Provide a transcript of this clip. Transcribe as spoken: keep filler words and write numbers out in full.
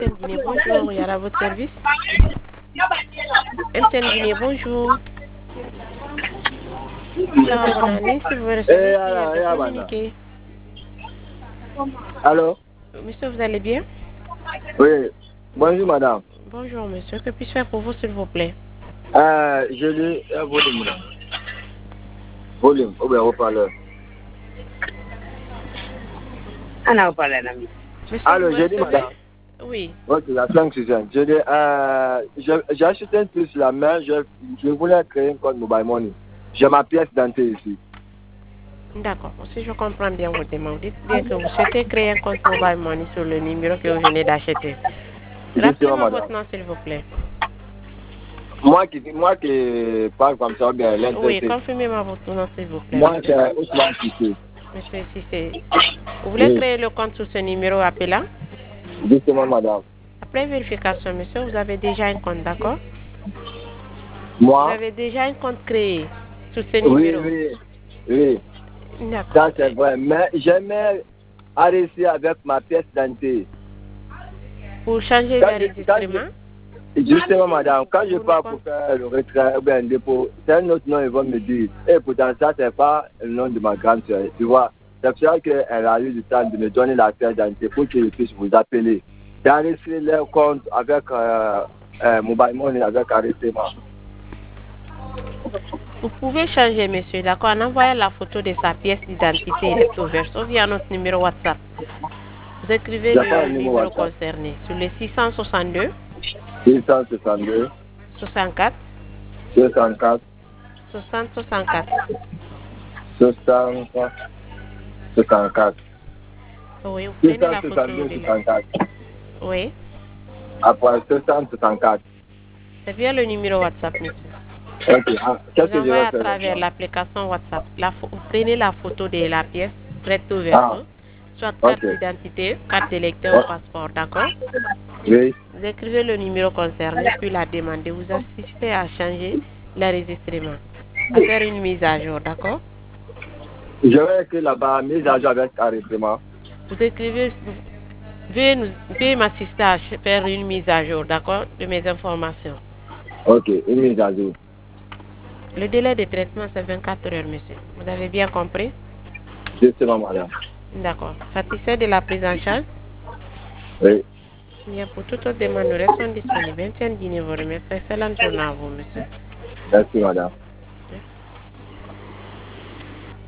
M T N Guinée, bonjour, Yara, à votre service. M T N Guinée, bonjour. Yara Bonani, si vous recevez prière de communiquer. Allô? Monsieur, vous allez bien? Oui. Bonjour, madame. Bonjour, monsieur. Que puis-je faire pour vous, s'il vous plaît? Euh, je lis un volume. Volume, ou bien haut-parleur. Un haut-parleur, ami. Allô, je dis, madame. Oui. Ok, la cinq six Je dis, euh, j'ai acheté un truc sur la main, je, je voulais créer un compte mobile money. J'ai ma pièce d'identité ici. D'accord. Si je comprends bien votre demande, dites bien que vous souhaitez créer un compte mobile money sur le numéro que vous venez d'acheter. Rappelez-moi votre nom, s'il vous plaît. Moi qui, moi qui parle comme ça, bien l'intéressé. Oui, confirmez-moi votre nom, s'il vous plaît. Moi, c'est Ousmane Sissé. Monsieur Sissé, vous voulez oui. créer le compte sur ce numéro appelant? Justement, madame. Après vérification, monsieur, vous avez déjà un compte, d'accord? Moi? Vous avez déjà un compte créé sur ce numéro? Oui, oui, oui. D'accord. Ça, c'est vrai. Mais j'aimerais arrêter avec ma pièce d'identité. Pour changer d'enregistrement? Justement, madame, quand je pars pour faire le retrait ou bien un dépôt, c'est un autre nom, ils vont me dire. Et pourtant, ça, c'est pas le nom de ma grande soeur. Tu vois, c'est pour ça qu'elle a eu du temps de me donner la pièce d'identité pour que je puisse vous appeler. D'enregistrer leur compte avec euh, euh, Mobile Money, avec enregistrement. Vous pouvez changer, monsieur, d'accord, en envoyant la photo de sa pièce d'identité recto verso via notre numéro WhatsApp. Vous écrivez le numéro, numéro concerné sur le six cent soixante-deux. six cent soixante-deux. soixante-quatre. soixante-quatre. soixante soixante-quatre. soixante soixante-quatre. Oui, vous prenez la photo de soixante-quatre. Oui. Après soixante soixante-quatre. C'est bien le numéro WhatsApp, monsieur. Ok. Ah, vous envoyez à travers l'application WhatsApp. La vous prenez la photo de la pièce recto verso, ah. soit carte okay. d'identité, carte d'électeur ou passeport, d'accord? Oui. Vous écrivez le numéro concerné, puis la demandez. Vous assistez à changer l'enregistrement, à faire une mise à jour, d'accord? Je vais écrire là-bas, mise à jour avec enregistrement. Vous écrivez, veuillez, nous, veuillez m'assister à faire une mise à jour, d'accord, de mes informations. Ok, une mise à jour. Le délai de traitement, c'est vingt-quatre heures, monsieur. Vous avez bien compris? Justement, madame. D'accord. Satisfait de la prise en charge? Oui. Bien, pour toute autre demande, nous restons disponibles. M T N Guinée vous remercie. Excellente journée à vous, monsieur. Merci, madame.